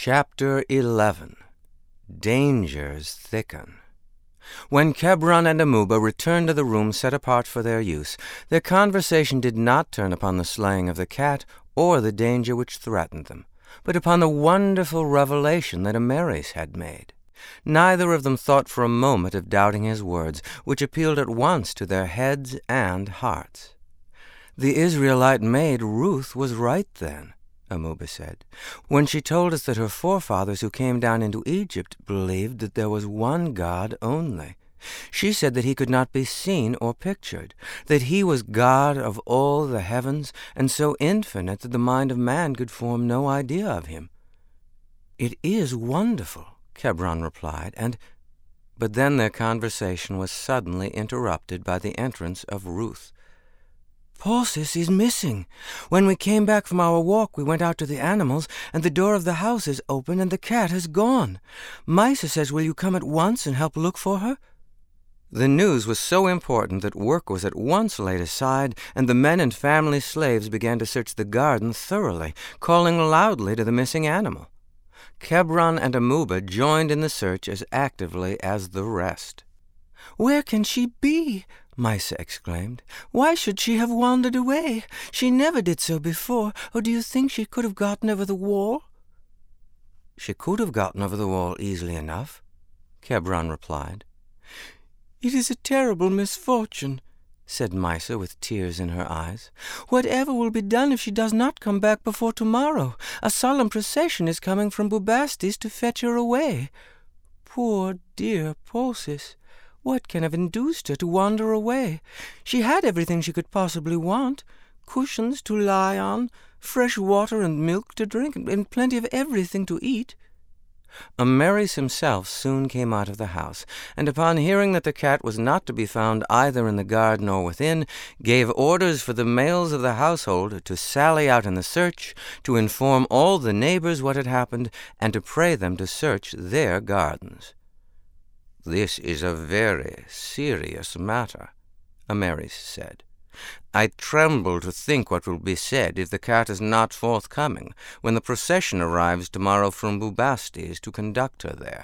Chapter 11. Dangers Thicken. When Kebron and Amuba returned to the room set apart for their use, their conversation did not turn upon the slaying of the cat or the danger which threatened them, but upon the wonderful revelation that Amaris had made. Neither of them thought for a moment of doubting his words, which appealed at once to their heads and hearts. The Israelite maid Ruth was right then, Amuba said, when she told us that her forefathers who came down into Egypt believed that there was one God only. She said that he could not be seen or pictured, that he was God of all the heavens, and so infinite that the mind of man could form no idea of him. "It is wonderful," Kebron replied, but then their conversation was suddenly interrupted by the entrance of Ruth. "Paucis is missing. When we came back from our walk, we went out to the animals, and the door of the house is open, and the cat has gone. Maisa says, will you come at once and help look for her?" The news was so important that work was at once laid aside, and the men and family slaves began to search the garden thoroughly, calling loudly to the missing animal. Kebron and Amuba joined in the search as actively as the rest. "Where can she be?" Maisa exclaimed. "Why should she have wandered away? She never did so before. Or do you think she could have gotten over the wall?" "She could have gotten over the wall easily enough," Kebron replied. "It is a terrible misfortune," said Maisa with tears in her eyes. "Whatever will be done if she does not come back before tomorrow? A solemn procession is coming from Bubastis to fetch her away. Poor dear Paucis! What can have induced her to wander away? She had everything she could possibly want: cushions to lie on, fresh water and milk to drink, and plenty of everything to eat." Amaris himself soon came out of the house, and upon hearing that the cat was not to be found either in the garden or within, gave orders for the males of the household to sally out in the search, to inform all the neighbors what had happened, and to pray them to search their gardens. "This is a very serious matter," Amaris said. "I tremble to think what will be said if the cat is not forthcoming when the procession arrives tomorrow from Bubastis to conduct her there."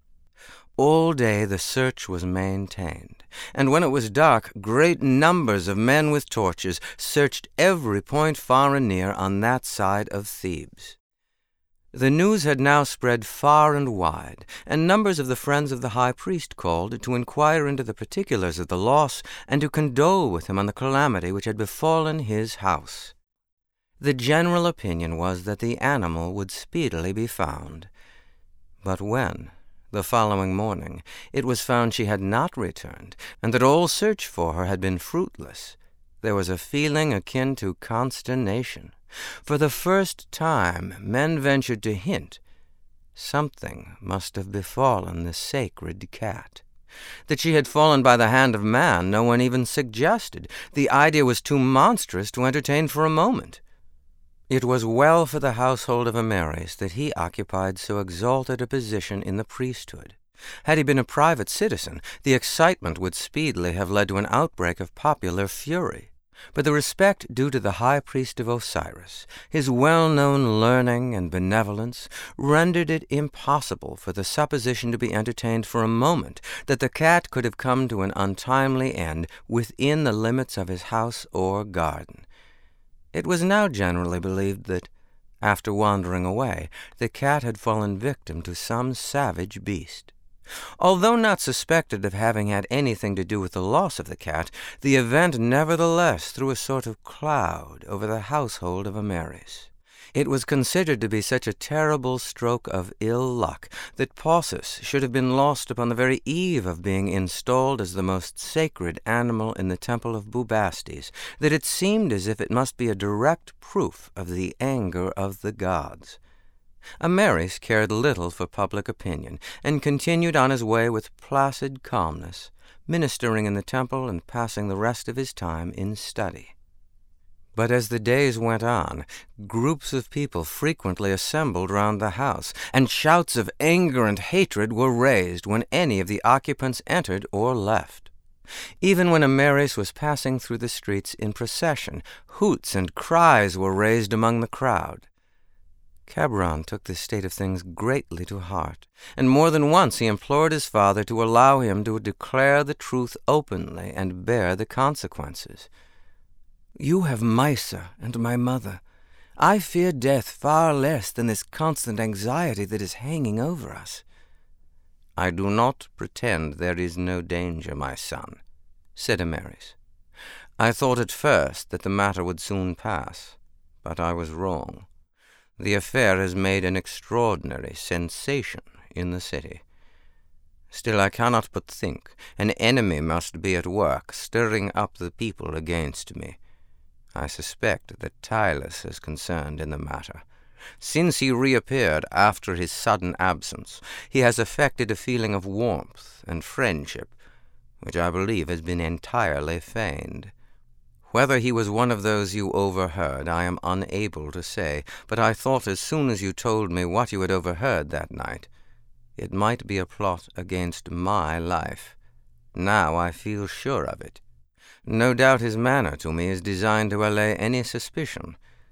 All day the search was maintained, and when it was dark, great numbers of men with torches searched every point far and near on that side of Thebes. The news had now spread far and wide, and numbers of the friends of the high priest called to inquire into the particulars of the loss and to condole with him on the calamity which had befallen his house. The general opinion was that the animal would speedily be found. But when, the following morning, it was found she had not returned, and that all search for her had been fruitless, there was a feeling akin to consternation. For the first time men ventured to hint something must have befallen the sacred cat. That she had fallen by the hand of man no one even suggested. The idea was too monstrous to entertain for a moment. It was well for the household of Amaris that he occupied so exalted a position in the priesthood. Had he been a private citizen, the excitement would speedily have led to an outbreak of popular fury. But the respect due to the high priest of Osiris, his well-known learning and benevolence, rendered it impossible for the supposition to be entertained for a moment that the cat could have come to an untimely end within the limits of his house or garden. It was now generally believed that, after wandering away, the cat had fallen victim to some savage beast. Although not suspected of having had anything to do with the loss of the cat, the event nevertheless threw a sort of cloud over the household of Amaris. It was considered to be such a terrible stroke of ill luck that Paucis should have been lost upon the very eve of being installed as the most sacred animal in the temple of Bubastis, that it seemed as if it must be a direct proof of the anger of the gods. Amaris cared little for public opinion, and continued on his way with placid calmness, ministering in the temple and passing the rest of his time in study. But as the days went on, groups of people frequently assembled round the house, and shouts of anger and hatred were raised when any of the occupants entered or left. Even when Amaris was passing through the streets in procession, hoots and cries were raised among the crowd. Cabron took this state of things greatly to heart, and more than once he implored his father to allow him to declare the truth openly and bear the consequences. "You have Maisa and my mother. I fear death far less than this constant anxiety that is hanging over us." "I do not pretend there is no danger, my son," said Amaris. "I thought at first that the matter would soon pass, but I was wrong. The affair has made an extraordinary sensation in the city. Still, I cannot but think an enemy must be at work, stirring up the people against me. I suspect that Tylus is concerned in the matter. Since he reappeared after his sudden absence, he has affected a feeling of warmth and friendship, which I believe has been entirely feigned. Whether he was one of those you overheard, I am unable to say, but I thought as soon as you told me what you had overheard that night, it might be a plot against my life. Now I feel sure of it. No doubt his manner to me is designed to allay any suspicion,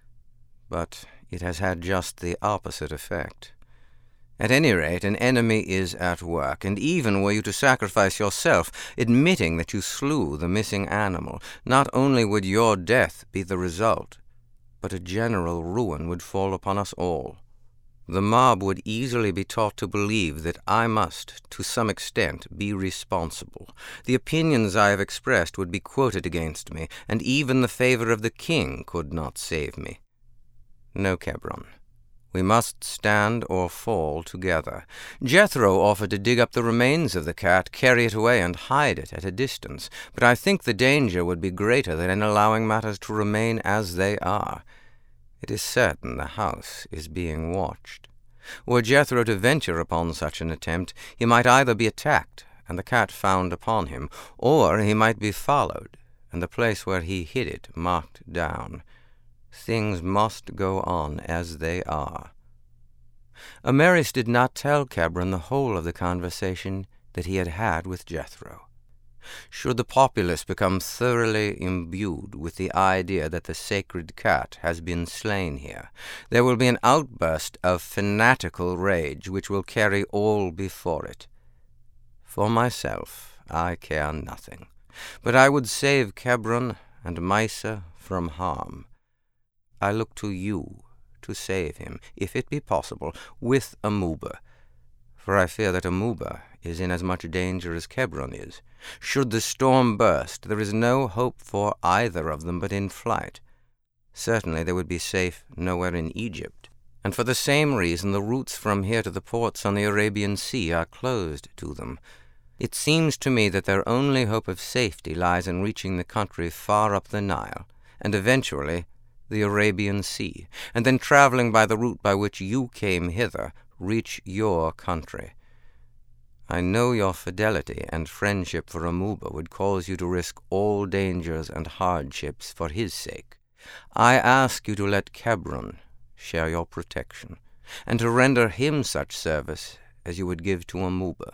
but it has had just the opposite effect. At any rate, an enemy is at work, and even were you to sacrifice yourself, admitting that you slew the missing animal, not only would your death be the result, but a general ruin would fall upon us all. The mob would easily be taught to believe that I must, to some extent, be responsible. The opinions I have expressed would be quoted against me, and even the favor of the king could not save me. No, Cabron. We must stand or fall together. Jethro offered to dig up the remains of the cat, carry it away, and hide it at a distance, but I think the danger would be greater than in allowing matters to remain as they are. It is certain the house is being watched. Were Jethro to venture upon such an attempt, he might either be attacked and the cat found upon him, or he might be followed and the place where he hid it marked down. Things must go on as they are. Amaris did not tell Cabron the whole of the conversation that he had had with Jethro. Should the populace become thoroughly imbued with the idea that the sacred cat has been slain here, there will be an outburst of fanatical rage which will carry all before it. For myself, I care nothing, but I would save Cabron and Maisa from harm. I look to you to save him, if it be possible, with Amuba, for I fear that Amuba is in as much danger as Cabron is. Should the storm burst, there is no hope for either of them but in flight. Certainly they would be safe nowhere in Egypt, and for the same reason the routes from here to the ports on the Arabian Sea are closed to them. It seems to me that their only hope of safety lies in reaching the country far up the Nile, and eventually the Arabian Sea, and then traveling by the route by which you came hither, reach your country. I know your fidelity and friendship for Amuba would cause you to risk all dangers and hardships for his sake. I ask you to let Cabron share your protection, and to render him such service as you would give to Amuba.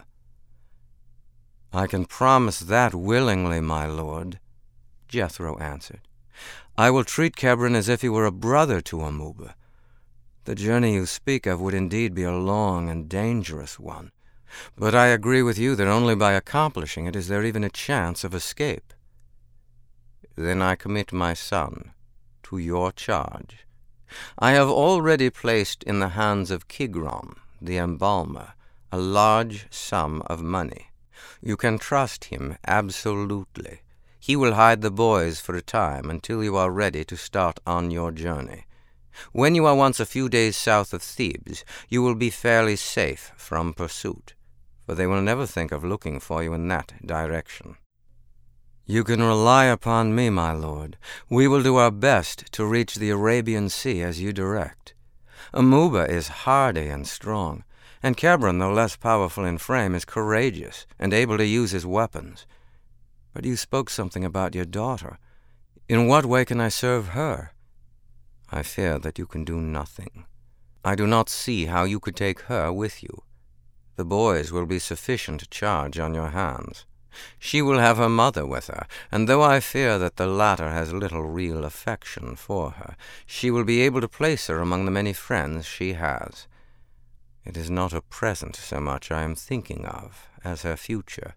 I can promise that willingly, my lord, Jethro answered. I will treat Cabron as if he were a brother to Amuba. The journey you speak of would indeed be a long and dangerous one, but I agree with you that only by accomplishing it is there even a chance of escape. Then I commit my son to your charge. I have already placed in the hands of Kigron, the embalmer, a large sum of money. You can trust him absolutely. He will hide the boys for a time until you are ready to start on your journey. When you are once a few days south of Thebes, you will be fairly safe from pursuit, for they will never think of looking for you in that direction. You can rely upon me, my lord. We will do our best to reach the Arabian Sea as you direct. Amuba is hardy and strong, and Cabron, though less powerful in frame, is courageous and able to use his weapons. But you spoke something about your daughter. In what way can I serve her? I fear that you can do nothing. I do not see how you could take her with you. The boys will be sufficient charge on your hands. She will have her mother with her, and though I fear that the latter has little real affection for her, she will be able to place her among the many friends she has. It is not her present so much I am thinking of as her future.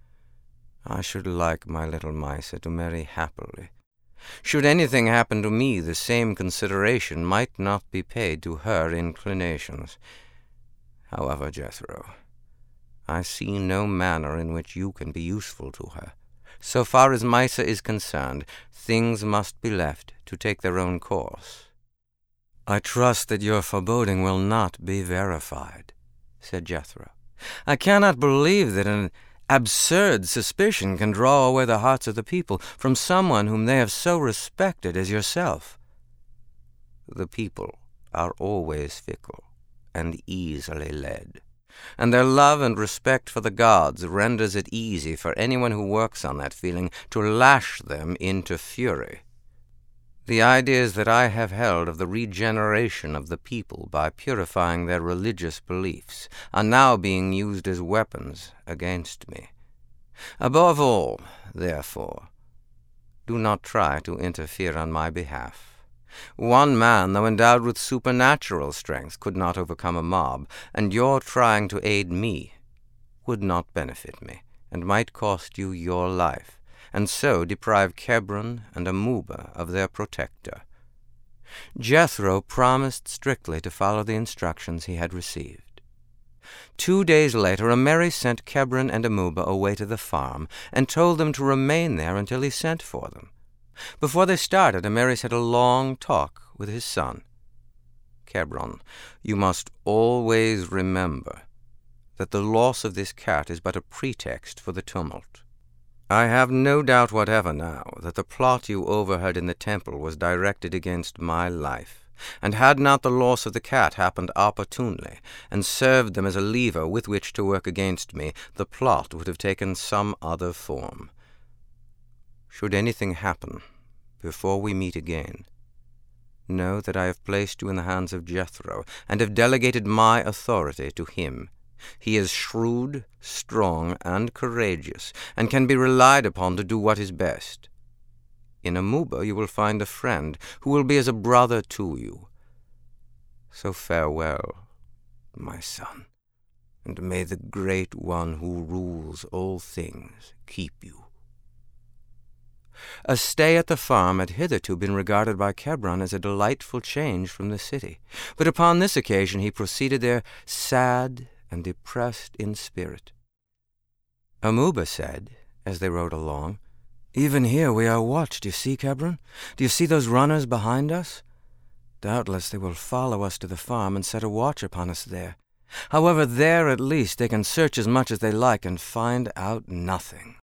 I should like my little Maisa to marry happily. Should anything happen to me, the same consideration might not be paid to her inclinations. However, Jethro, I see no manner in which you can be useful to her. So far as Maisa is concerned, things must be left to take their own course." "I trust that your foreboding will not be verified," said Jethro. "I cannot believe that an absurd suspicion can draw away the hearts of the people from someone whom they have so respected as yourself." "The people are always fickle and easily led, and their love and respect for the gods renders it easy for anyone who works on that feeling to lash them into fury. The ideas that I have held of the regeneration of the people by purifying their religious beliefs are now being used as weapons against me. Above all, therefore, do not try to interfere on my behalf. One man, though endowed with supernatural strength, could not overcome a mob, and your trying to aid me would not benefit me, and might cost you your life, and so deprive Kebron and Amuba of their protector." Jethro promised strictly to follow the instructions he had received. 2 days later, Ameri sent Kebron and Amuba away to the farm, and told them to remain there until he sent for them. Before they started, Ameri had a long talk with his son. "Kebron, you must always remember that the loss of this cat is but a pretext for the tumult. I have no doubt whatever now that the plot you overheard in the temple was directed against my life, and had not the loss of the cat happened opportunely, and served them as a lever with which to work against me, the plot would have taken some other form. Should anything happen before we meet again, know that I have placed you in the hands of Jethro, and have delegated my authority to him. He is shrewd, strong, and courageous, and can be relied upon to do what is best. In Amuba you will find a friend who will be as a brother to you. So farewell, my son, and may the Great One who rules all things keep you." A stay at the farm had hitherto been regarded by Kebron as a delightful change from the city, but upon this occasion he proceeded there sad and depressed in spirit. Amuba said, as they rode along, "Even here we are watched, you see, Kebron? Do you see those runners behind us? Doubtless they will follow us to the farm and set a watch upon us there. However, there at least they can search as much as they like and find out nothing."